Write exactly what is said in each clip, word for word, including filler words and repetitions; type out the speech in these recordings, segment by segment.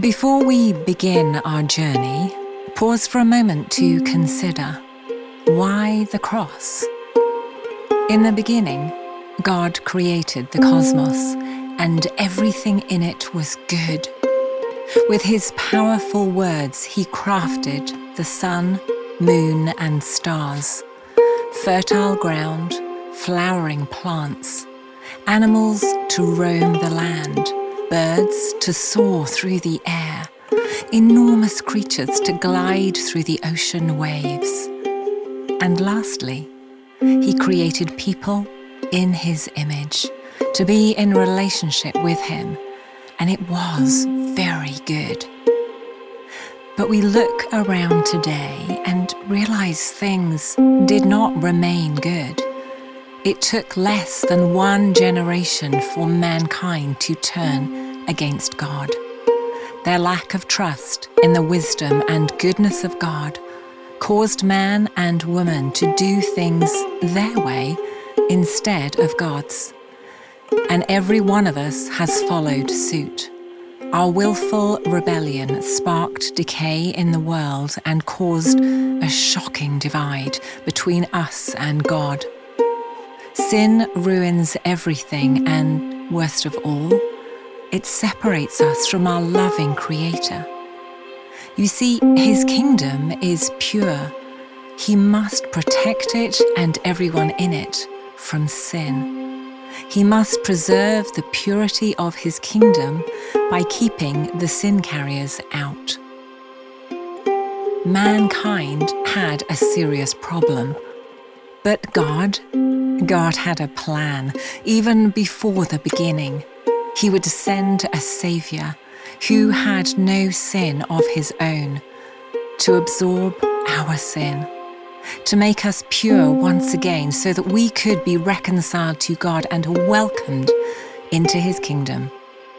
Before we begin our journey, pause for a moment to consider, why the cross? In the beginning, God created the cosmos, and everything in it was good. With his powerful words, he crafted the sun, moon, and stars, fertile ground, flowering plants, animals to roam the land, birds to soar through the air, enormous creatures to glide through the ocean waves. And lastly, he created people in his image to be in relationship with him, and it was very good. But we look around today and realize things did not remain good. It took less than one generation for mankind to turn against God. Their lack of trust in the wisdom and goodness of God caused man and woman to do things their way instead of God's. And every one of us has followed suit. Our willful rebellion sparked decay in the world and caused a shocking divide between us and God. Sin ruins everything, and worst of all, it separates us from our loving Creator. You see, his kingdom is pure. He must protect it and everyone in it from sin. He must preserve the purity of his kingdom by keeping the sin carriers out. Mankind had a serious problem, but God, God had a plan. Even before the beginning, he would send a Savior who had no sin of his own to absorb our sin, to make us pure once again so that we could be reconciled to God and welcomed into his kingdom.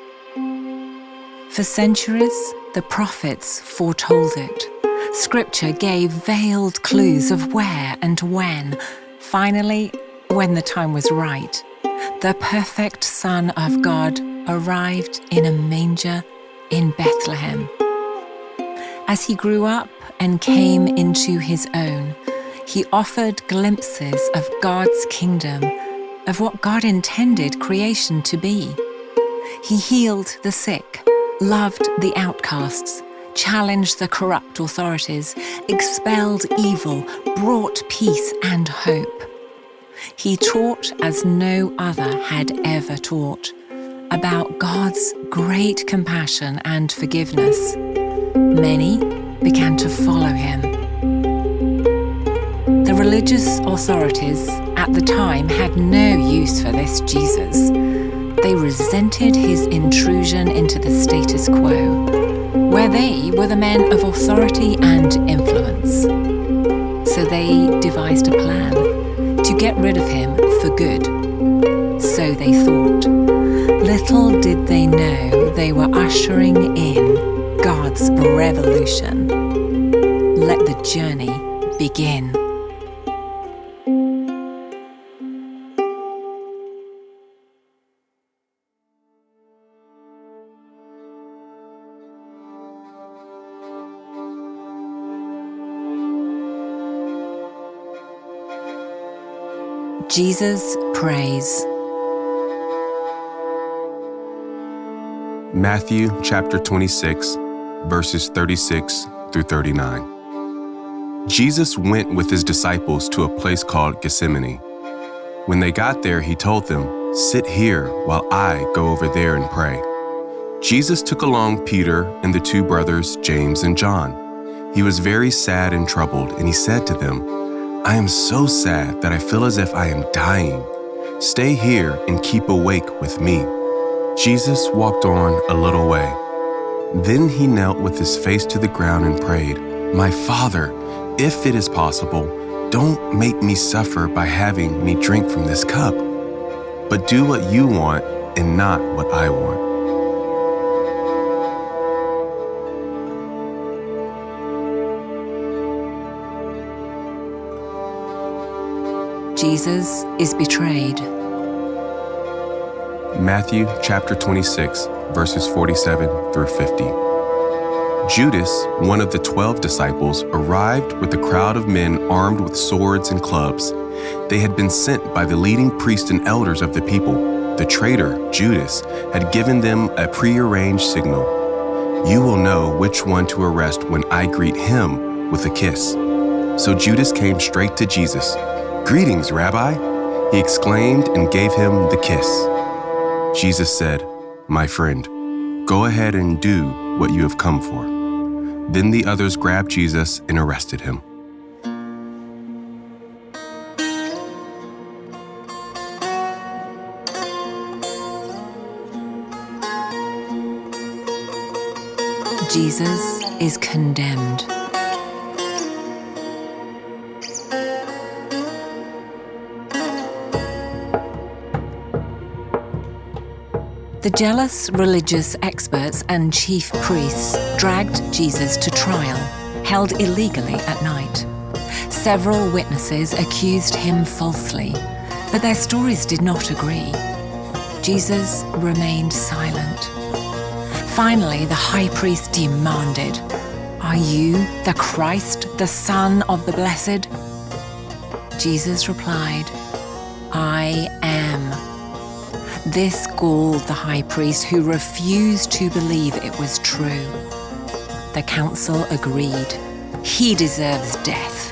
For centuries, the prophets foretold it. Scripture gave veiled clues of where and when. Finally, when the time was right, the perfect Son of God arrived in a manger in Bethlehem. As he grew up and came into his own, he offered glimpses of God's kingdom, of what God intended creation to be. He healed the sick, loved the outcasts, challenged the corrupt authorities, expelled evil, brought peace and hope. He taught as no other had ever taught about God's great compassion and forgiveness. Many began to follow him. The religious authorities at the time had no use for this Jesus. They resented his intrusion into the status quo, where they were the men of authority and influence. So they devised a plan to get rid of him for good. So they thought. Little did they know they were ushering in God's revolution. Let the journey begin. Jesus prays. Matthew chapter twenty-six, verses thirty-six through thirty-nine. Jesus went with his disciples to a place called Gethsemane. When they got there, he told them, "Sit here while I go over there and pray." Jesus took along Peter and the two brothers, James and John. He was very sad and troubled, and he said to them, "I am so sad that I feel as if I am dying. Stay here and keep awake with me." Jesus walked on a little way. Then he knelt with his face to the ground and prayed, "My Father, if it is possible, don't make me suffer by having me drink from this cup, but do what you want and not what I want." Jesus is betrayed. Matthew chapter twenty-six, verses forty-seven through fifty. Judas, one of the twelve disciples, arrived with a crowd of men armed with swords and clubs. They had been sent by the leading priests and elders of the people. The traitor, Judas, had given them a prearranged signal. "You will know which one to arrest when I greet him with a kiss." So Judas came straight to Jesus. "Greetings, Rabbi," he exclaimed and gave him the kiss. Jesus said, "My friend, go ahead and do what you have come for." Then the others grabbed Jesus and arrested him. Jesus is condemned. The jealous religious experts and chief priests dragged Jesus to trial, held illegally at night. Several witnesses accused him falsely, but their stories did not agree. Jesus remained silent. Finally, the high priest demanded, "Are you the Christ, the Son of the Blessed?" Jesus replied, "I am." This galled the high priest, who refused to believe it was true. The council agreed. He deserves death.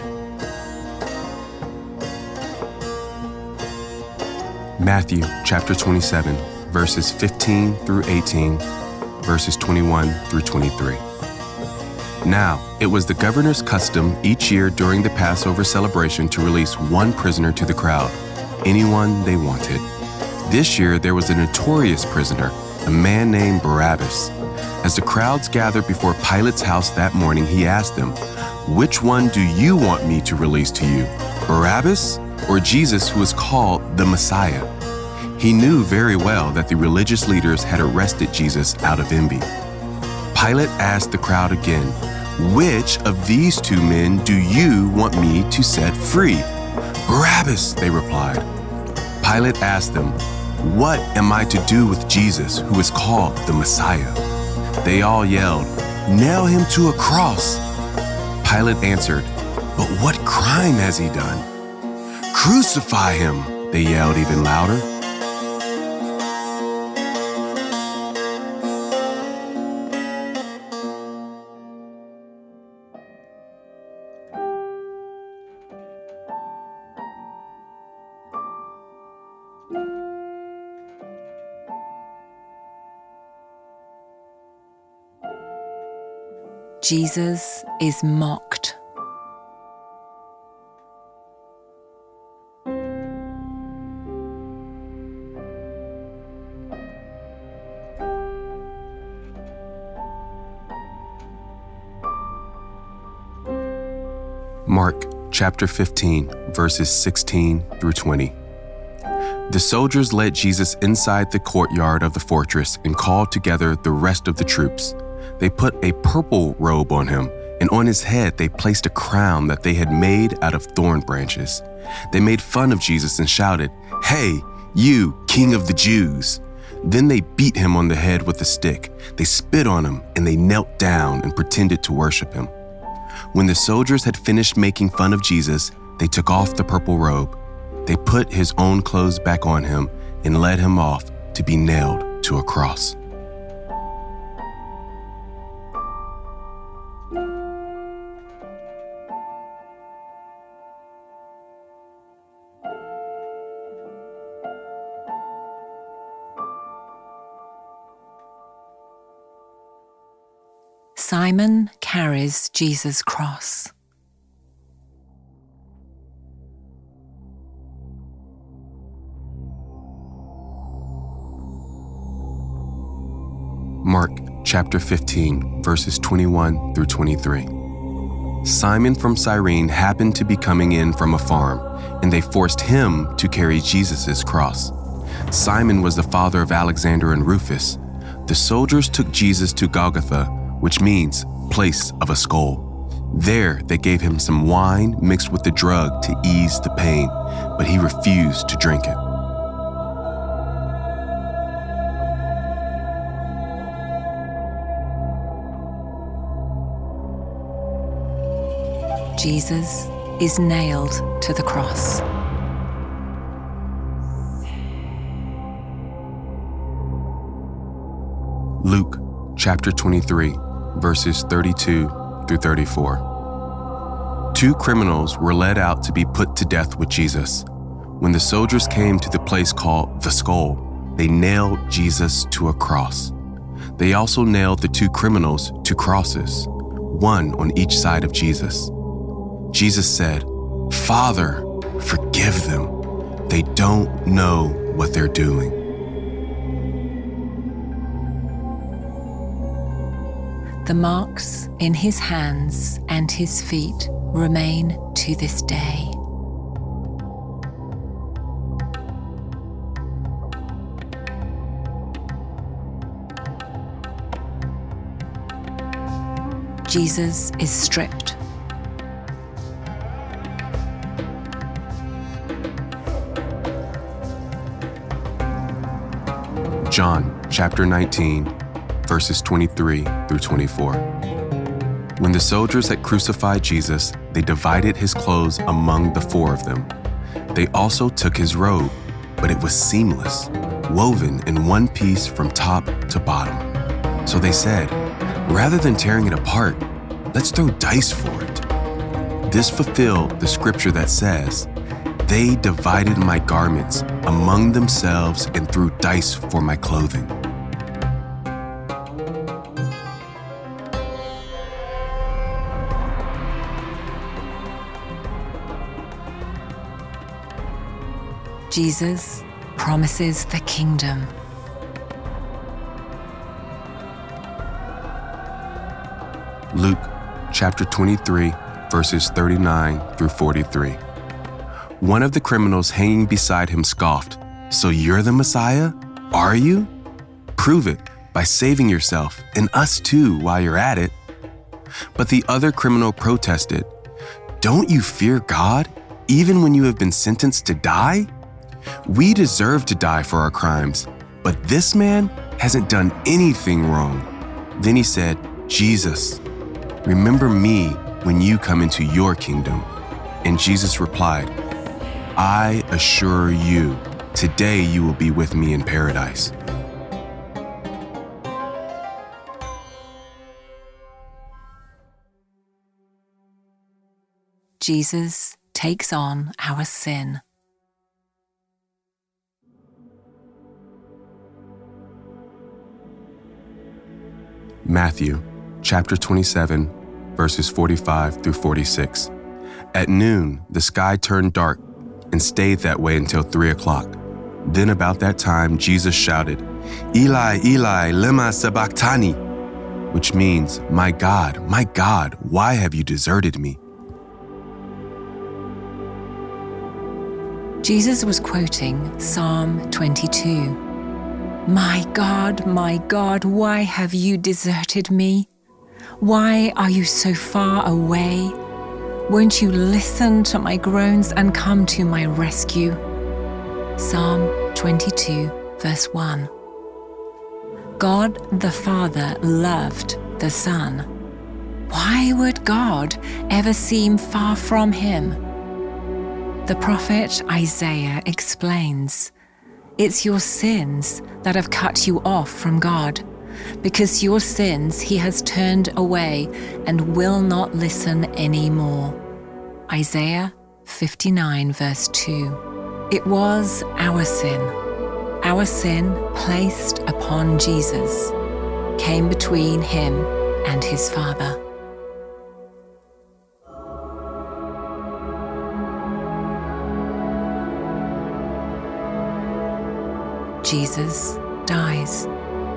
Matthew chapter twenty-seven, verses fifteen through eighteen, verses twenty-one through twenty-three. Now, it was the governor's custom each year during the Passover celebration to release one prisoner to the crowd, anyone they wanted. This year, there was a notorious prisoner, a man named Barabbas. As the crowds gathered before Pilate's house that morning, he asked them, "Which one do you want me to release to you, Barabbas or Jesus, who is called the Messiah?" He knew very well that the religious leaders had arrested Jesus out of envy. Pilate asked the crowd again, "Which of these two men do you want me to set free?" "Barabbas," they replied. Pilate asked them, "What am I to do with Jesus, who is called the Messiah?" They all yelled, "Nail him to a cross." Pilate answered, "But what crime has he done?" "Crucify him," they yelled even louder. Jesus is mocked. Mark chapter fifteen, verses sixteen through twenty. The soldiers led Jesus inside the courtyard of the fortress and called together the rest of the troops. They put a purple robe on him, and on his head they placed a crown that they had made out of thorn branches. They made fun of Jesus and shouted, "Hey, you, King of the Jews!" Then they beat him on the head with a stick. They spit on him, and they knelt down and pretended to worship him. When the soldiers had finished making fun of Jesus, they took off the purple robe. They put his own clothes back on him and led him off to be nailed to a cross. Simon carries Jesus' cross. Mark chapter fifteen, verses twenty-one through twenty-three. Simon from Cyrene happened to be coming in from a farm, and they forced him to carry Jesus' cross. Simon was the father of Alexander and Rufus. The soldiers took Jesus to Golgotha, which means place of a skull. There they gave him some wine mixed with the drug to ease the pain, but he refused to drink it. Jesus is nailed to the cross. Luke chapter twenty-three, verses thirty-two through thirty-four. Two criminals were led out to be put to death with Jesus. When the soldiers came to the place called the Skull, they nailed Jesus to a cross. They also nailed the two criminals to crosses, one on each side of Jesus. Jesus said, "Father, forgive them. They don't know what they're doing." The marks in his hands and his feet remain to this day. Jesus is stripped. John chapter nineteen, verses twenty-three through twenty-four. When the soldiers had crucified Jesus, they divided his clothes among the four of them. They also took his robe, but it was seamless, woven in one piece from top to bottom. So they said, "Rather than tearing it apart, let's throw dice for it." This fulfilled the scripture that says, "They divided my garments among themselves and threw dice for my clothing." Jesus promises the kingdom. Luke chapter twenty-three, verses thirty-nine through forty-three. One of the criminals hanging beside him scoffed, "So you're the Messiah? Are you? Prove it by saving yourself and us too while you're at it." But the other criminal protested, "Don't you fear God, even when you have been sentenced to die? We deserve to die for our crimes, but this man hasn't done anything wrong." Then he said, "Jesus, remember me when you come into your kingdom." And Jesus replied, "I assure you, today you will be with me in paradise." Jesus takes on our sin. Matthew chapter twenty-seven, verses forty-five through forty-six. At noon, the sky turned dark and stayed that way until three o'clock. Then about that time, Jesus shouted, "Eli, Eli, lema sabachthani," which means, "My God, my God, why have you deserted me?" Jesus was quoting Psalm twenty-two. "My God, my God, why have you deserted me? Why are you so far away? Won't you listen to my groans and come to my rescue?" Psalm twenty-two, verse one. God the Father loved the Son. Why would God ever seem far from him? The prophet Isaiah explains, "It's your sins that have cut you off from God. Because your sins he has turned away and will not listen anymore." Isaiah fifty-nine, verse two. It was our sin. Our sin placed upon Jesus came between him and his Father. Jesus dies.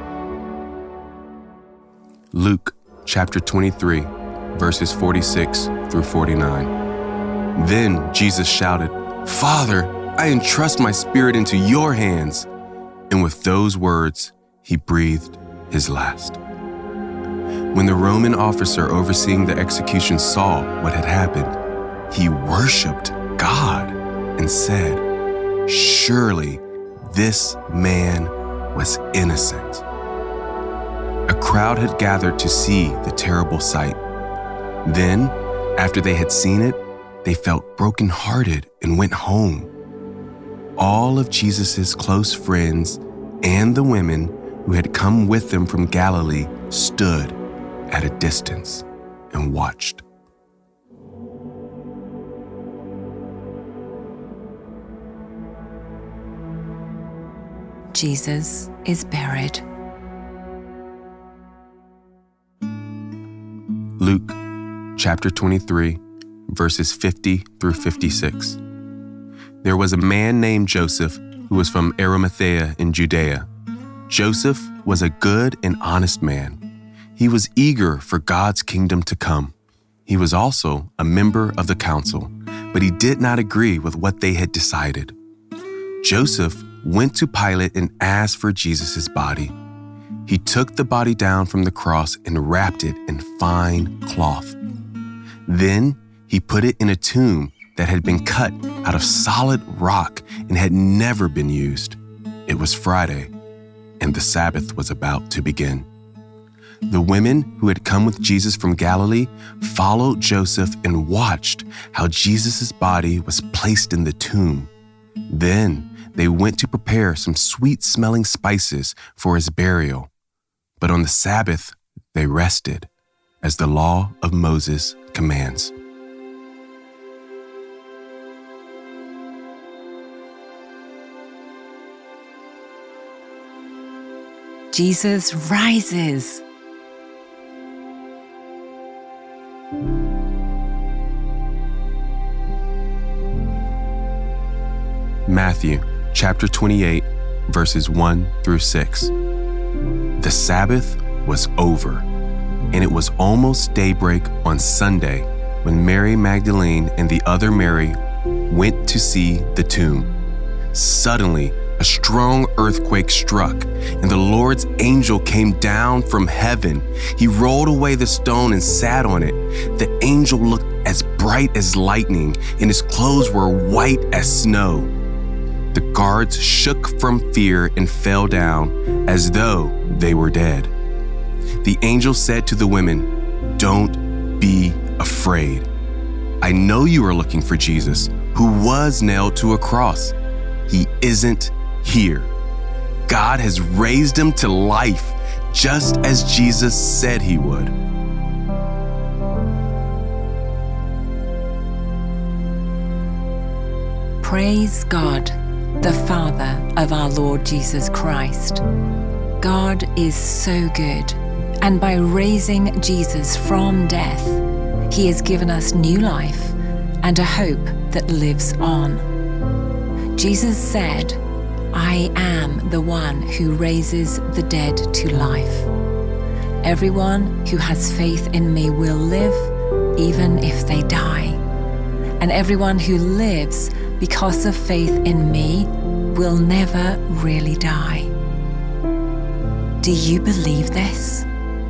Luke chapter twenty-three, verses forty-six through forty-nine. Then Jesus shouted, "Father, I entrust my spirit into your hands." And with those words, he breathed his last. When the Roman officer overseeing the execution saw what had happened, he worshiped God and said, "Surely this man was innocent." A crowd had gathered to see the terrible sight. Then, After they had seen it, they felt brokenhearted and went home. All of Jesus' close friends and the women who had come with them from Galilee stood at a distance and watched. Jesus is buried. Luke chapter twenty-three, verses fifty through fifty-six. There was a man named Joseph who was from Arimathea in Judea. Joseph was a good and honest man. He was eager for God's kingdom to come. He was also a member of the council, but he did not agree with what they had decided. Joseph went to Pilate and asked for Jesus' body. He took the body down from the cross and wrapped it in fine cloth. Then he put it in a tomb that had been cut out of solid rock and had never been used. It was Friday, and the Sabbath was about to begin. The women who had come with Jesus from Galilee followed Joseph and watched how Jesus' body was placed in the tomb. Then they went to prepare some sweet-smelling spices for his burial. But on the Sabbath, they rested, as the law of Moses commands. Jesus rises. Matthew chapter twenty-eight, verses one through six. The Sabbath was over, and it was almost daybreak on Sunday when Mary Magdalene and the other Mary went to see the tomb. Suddenly, a strong earthquake struck, and the Lord's angel came down from heaven. He rolled away the stone and sat on it. The angel looked as bright as lightning, and his clothes were white as snow. The guards shook from fear and fell down as though they were dead. The angel said to the women, "Don't be afraid. I know you are looking for Jesus, who was nailed to a cross. He isn't here. God has raised him to life, just as Jesus said he would." Praise God, the Father of our Lord Jesus Christ. God is so good, and by raising Jesus from death, he has given us new life and a hope that lives on. Jesus said, "I am the one who raises the dead to life. Everyone who has faith in me will live, even if they die. And everyone who lives because of faith in me will never really die." Do you believe this?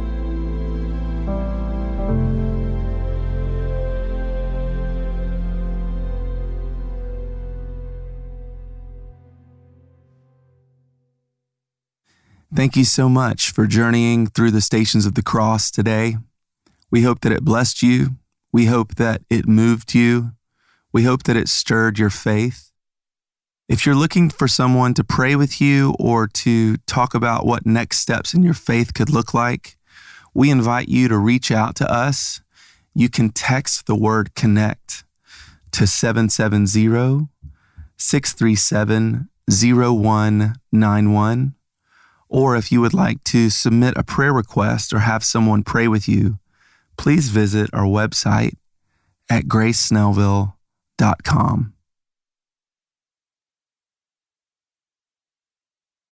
Thank you so much for journeying through the stations of the cross today. We hope that it blessed you. We hope that it moved you. We hope that it stirred your faith. If you're looking for someone to pray with you or to talk about what next steps in your faith could look like, we invite you to reach out to us. You can text the word CONNECT to seven seven zero, six three seven, zero one nine one. Or if you would like to submit a prayer request or have someone pray with you, please visit our website at grace snellville dot com.